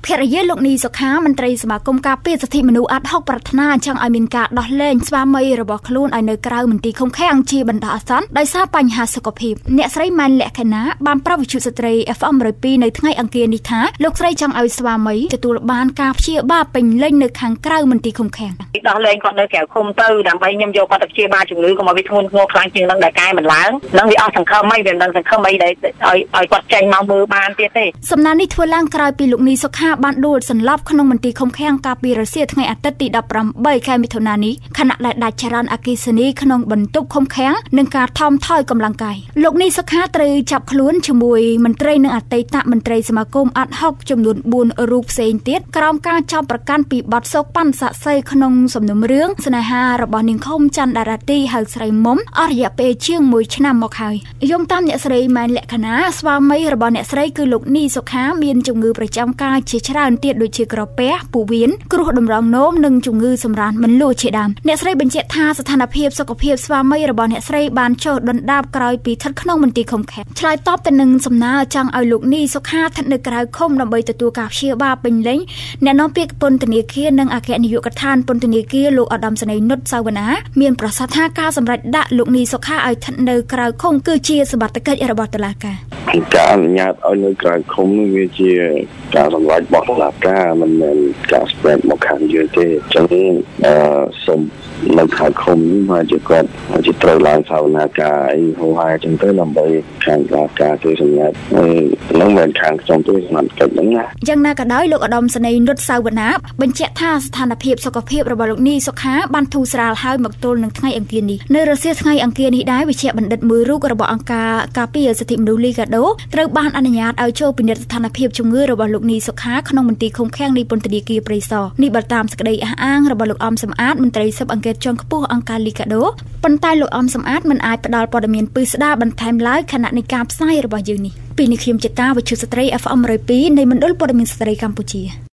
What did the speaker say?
ភរិយាលោកនីសុខាមន្ត្រីសមាគមការពារសិទ្ធិមនុស្សអាត់ហុកប្រាថ្នាចង់ឲ្យមានការដោះលែងស្វាមីរបស់ខ្លួនឲ្យនៅក្រៅមន្ទីរឃុំឃាំងជាបណ្ដោះអាសន្នដោយសារបញ្ហាសុខភាពអ្នកស្រីម៉ែនលក្ខណាបានប្រាប់វិទ្យុស្ត្រី FM 102នៅថ្ងៃអង្គារនេះថាលោកស្រីចង់ឲ្យស្វាមីទទួលបានការព្យាបាលពេញលេញនៅខាងក្រៅមន្ទីរឃុំឃាំងដោះលែងគាត់នៅក្រៅឃុំទៅដើម្បីខ្ញុំយកគាត់ទៅព្យាបាលជំងឺកុំឲ្យវាធ្ងន់ធ្ងរខ្លាំងជាងនឹងដែលកែមិនឡើងនឹងវាអស់សង្ឃឹមអីវាមិនដឹងសង្ឃឹមអីដែលឲ្យគាត់ចេញមកមើលបានទៀតទេសំណើនេះធ្វើឡើងក្រោយពីលោកនីសុខាបានដួលសន្លប់ក្នុងមន្ទីរឃុំឃាំងកាលពីរសៀលថ្ងៃអាទិត្យទី18ខែមិថុនានេះខណៈដែលដាច់ចរន្តអគ្គិសនីក្នុងបន្ទប់ឃុំឃាំងនិងការថមថយកម្លាំងកាយលោកនីសុខាត្រូវចាប់ខ្លួនជាមួយមន្ត្រីនិងអតីតមន្ត្រីសមាគមអាត់ហុកចំនួន4រូបផ្សេងទៀតក្រោមការចោទប្រកាន់ពីបទសោកប៉ាន់សាក់សីក្នុងសំណុំរឿងស្នេហារបស់នាងឃុំច័ន្ទដារាទីហៅស្រីមុំអស់រយៈពេលជាង1ឆ្នាំមកហើយយោងតាមអ្នកស្រីម៉ែនលក្ខណាស្វាមីរបស់អ្នកស្រីគឺលោកនីសុខាមានជំងឺប្រចាំកាយជាច្រើនទៀតដូចជាក្រពះពោះវៀនគ្រោះតម្រងនោមនិងជំងឺសម្រានមិនលួចជាដើមអ្នកស្រីបញ្ជាក់ថាស្ថានភាពសុខភាពស្វាមីរបស់អ្នកស្រីបានចុះដុនដាបក្រោយពីស្ថិតក្នុងមន្ទីរឃុំឃាំងឆ្លើយតបទៅនឹងសំណើចង់ឲ្យលោកនីសុខាស្ថិតនៅក្រៅឃុំដើម្បីទទួលការព្យាបាលពេញលេញអ្នកនាំពាក្យពន្ធនាគារនិងអគ្គនាយកដ្ឋានពន្ធនាគារលោកឧត្តមសេនីយ៍នុតសាវណ្ណាមានប្រសាសន៍ថាការសម្រេចដាក់លោកនីសុខាឲ្យស្ថិតនៅក្រៅឃុំគឺជាសមត្ថកិច្ចរបស់តុលាការការអនុញ្ញាតឲ្យនៅក្រៅឃុំវាជាការសម្រេចរបស់តុលាការមិនមែនការស្ព្រែកមកខាងយើងទេអញ្ចឹងសូមនៅខែឃុំនេះមកជាគាត់ជាត្រូវឡើងសាវនាការអីហោហាអញ្ចឹងទៅដើម្បីខាងការគេសម្ងាត់នឹងមិនខាងខ្ញុំទេសមត្ថកិច្ចហ្នឹងណាយ៉ាងណាក៏ដោយលោកឧត្តមសេនីយ៍នុតសាវណ្ណាបញ្ជាក់ថាស្ថានភាពសុខភាពរបស់លោកនីសុខាបានធូរស្រាលហើយមកទល់នឹងថ្ងៃអង្គារនេះនៅរសៀលថ្ងៃអង្គារនេះដែរវិជ្ជាបណ្ឌិតមួយរូបរបស់អង្គការការពារសិទ្ធិមនុស្សលីកាដូត្រូវបានអនុញ្ញាតឲ្យចូលពិនិត្យស្ថានភាពជំងឺរបស់លោកនីសុខាក្នុងមន្ទីរឃុំឃាំងនៃពន្ធនាគារព្រៃសរនេះបើតាមសេចក្តីអះអាងរបស់លោកអំសំអាតមន្ត្រីស៊ើបអង្កេតជាន់ខ្ពស់អង្គការលីកាដូប៉ុន្តែលោកអំសំអាតមិនអាចផ្ដល់ព័ត៌មានពិស្ដារបន្ថែមឡើយខណៈនៃការផ្សាយរបស់យើងនេះពីនេះខ្ញុំជាតាវិទ្យុស្ត្រី FM 102នៃមណ្ឌលព័ត៌មានស្ត្រីកម្ពុជា